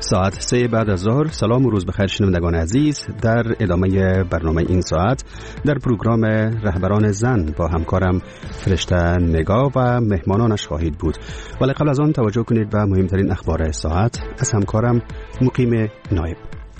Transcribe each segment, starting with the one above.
ساعت 3 بعد از ظهر. سلام و روز بخیر شنوندگان عزیز. در ادامه برنامه این ساعت در پروگرام رهبران زن با همکارم فرشته نگاه و مهمانانش خواهید بود، ولی قبل از آن توجه کنید به مهمترین اخبار ساعت از همکارم مقیم نایب.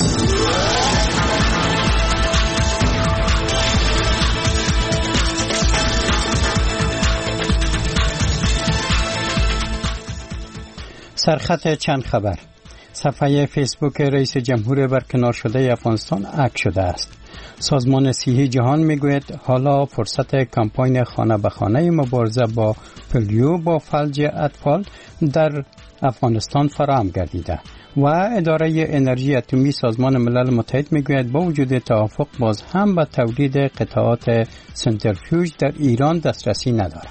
سرخط چند خبر. صفحه فیسبوک رئیس جمهور برکنار شده افغانستان هک شده است. سازمان صحی جهان میگوید حالا فرصت کمپاین خانه به خانه مبارزه با پولیو با فلج اطفال در افغانستان فراهم گردیده و اداره انرژی اتمی سازمان ملل متحد میگوید با وجود توافق باز هم به تولید قطعات سنتریفیوژ در ایران دسترسی ندارد.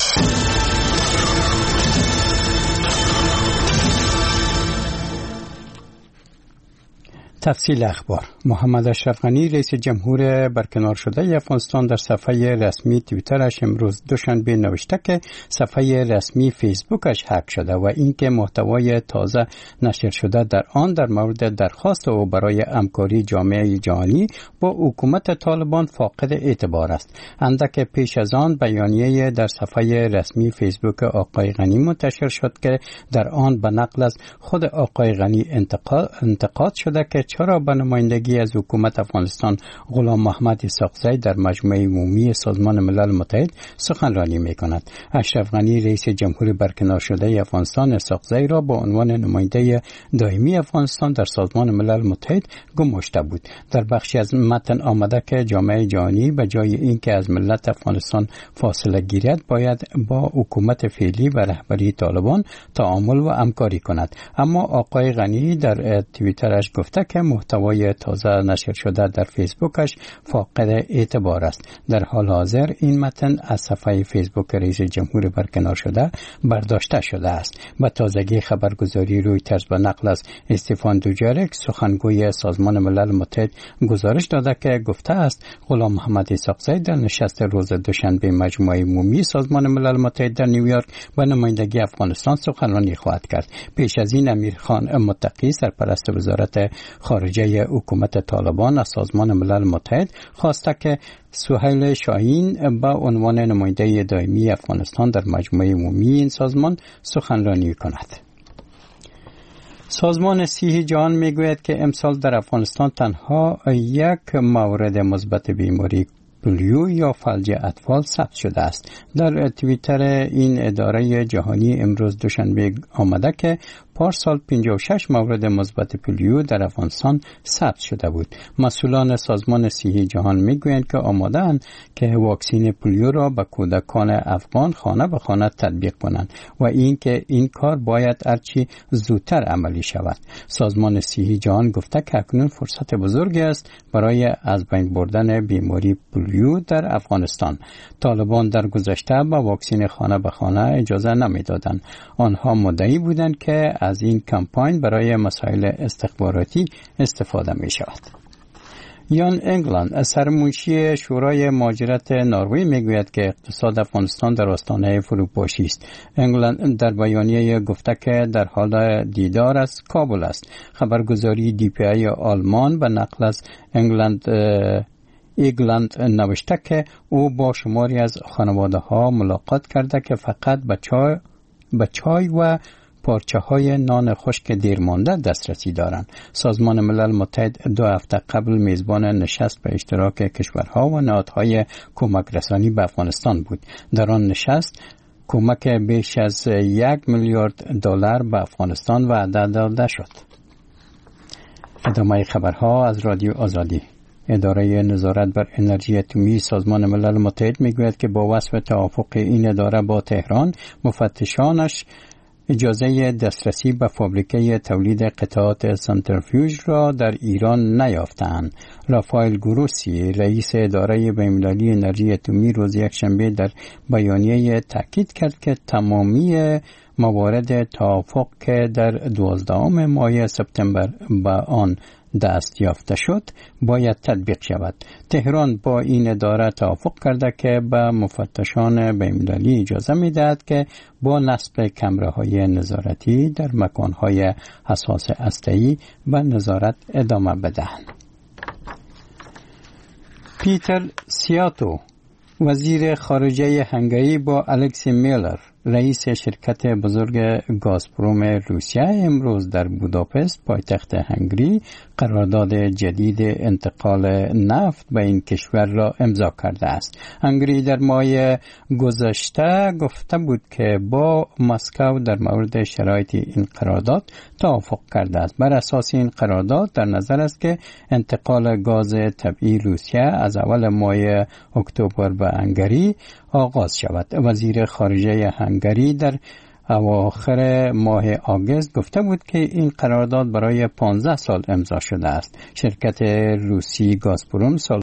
تفصیل اخبار. محمد اشرف غنی رئیس جمهور برکنار شده افغانستان در صفحه رسمی توییترش امروز دوشنبه نوشته که صفحه رسمی فیسبوکش هک شده و اینکه محتوای تازه نشر شده در آن در مورد درخواست او برای همکاری جامعه جهانی با حکومت طالبان فاقد اعتبار است. اندک پیش از آن بیانیه در صفحه رسمی فیسبوک آقای غنی منتشر شد که در آن به نقل از خود آقای غنی انتقاد شده که چرا به نمایندگی از حکومت افغانستان غلام محمد اسحاقزی در مجمع عمومی سازمان ملل متحد سخنرانی می‌کند. اشرف غنی رئیس جمهور برکنار شده افغانستان اسحاقزی را با عنوان نماینده دائمی افغانستان در سازمان ملل متحد گماشته بود. در بخشی از متن آمده که جامعه جهانی به جای اینکه از ملت افغانستان فاصله گیرد باید با حکومت فعلی و رهبری طالبان تعامل و همکاری کند. اما آقای غنی در توییترش گفته که محتوای تازه نشر شده در فیسبوکش فاقد اعتبار است. در حال حاضر این متن از صفحه فیسبوک رئیس جمهور برکنار شده برداشته شده است. به تازگی خبرگزاری رویترز به نقل از استفان دوجارک سخنگوی سازمان ملل متحد گزارش داده که گفته است غلام محمد اسحاقزی در نشست روز دوشنبه مجمع عمومی سازمان ملل متحد در نیویورک به نمایندگی افغانستان سخنرانی خواهد کرد. پیش از این امیرخان متقی سرپرست وزارت خارجه حکومت طالبان از سازمان ملل متحد خواسته که سهیل شاهین به عنوان نماینده دائمی افغانستان در مجمع عمومی این سازمان سخنرانی کند. سازمان صحی جهان میگوید که امسال در افغانستان تنها یک مورد مثبت بیماری پولیو یا فلج اطفال ثبت شده است. در توییتر این اداره جهانی امروز دوشنبه آمده که پارسال 56 مورد مثبت پولیو در افغانستان ثبت شده بود. مسئولان سازمان صحی جهان میگویند که آماده‌اند که واکسین پولیو را به کودکان افغان خانه به خانه تطبیق کنند و اینکه این کار باید هرچی زودتر عملی شود. سازمان صحی جهان گفته که اکنون فرصت بزرگی است برای از بین بردن بیماری پولیو در افغانستان. طالبان در گذشته به واکسین خانه به خانه اجازه نمیدادند. آنها مدعی بودند که از این کمپاین برای مسائل استخباراتی استفاده می شود. یان انگلند سرمنشی شورای مهاجرت نروژ میگوید که اقتصاد افغانستان در آستانه فروپاشی است. انگلند در بیانیه گفته که در حال دیدار از کابل است. خبرگزاری DPI آلمان به نقل از ایگلند نوشته که او با شماری از خانواده ها ملاقات کرده که فقط به چای و پارچه های نان خشک دیرمانده دسترسی دارند. سازمان ملل متحد 2 هفته قبل میزبان نشست به اشتراک کشورها و نهادهای کمک رسانی به افغانستان بود. در آن نشست کمک بیش از 1 میلیارد دلار به افغانستان وعده داده شد. ادامه خبرها از رادیو آزادی. اداره نظارت بر انرژی اتمی سازمان ملل متحد میگوید که با وصف توافق این اداره با تهران مفتشانش اجازه دسترسی به فابریکه تولید قطعات سنتریفیوژ را در ایران نیافتند. رافائل گروسی رئیس اداره بین‌المللی انرژی اتمی روز یکشنبه در بیانیه تاکید کرد که تمامی موارد توافق که در 12 ماه سپتامبر به آن دست یافته شد باید تطبیق شود. تهران با این اداره توافق کرده که به مفتشان بین‌المللی اجازه می‌دهد که با نصب کامراهای نظارتی در مکان‌های حساس هسته‌ای به نظارت ادامه بدهند. پیتر سیاتو وزیر خارجه هنگری با الکسی میلر رئیس شرکت بزرگ گازپروم روسیه امروز در بوداپست پایتخت هنگری قرارداد جدید انتقال نفت به این کشور را امضا کرده است. هنگری در ماه گذشته گفته بود که با مسکو در مورد شرایط این قرارداد توافق کرده است. بر اساس این قرارداد در نظر است که انتقال گاز طبیعی روسیه از اول ماه اکتبر به هنگری آغاز شود. وزیر خارجه هنگری در اواخر ماه آگوست گفته بود که این قرارداد برای 15 سال امضا شده است. شرکت روسی گازپروم سال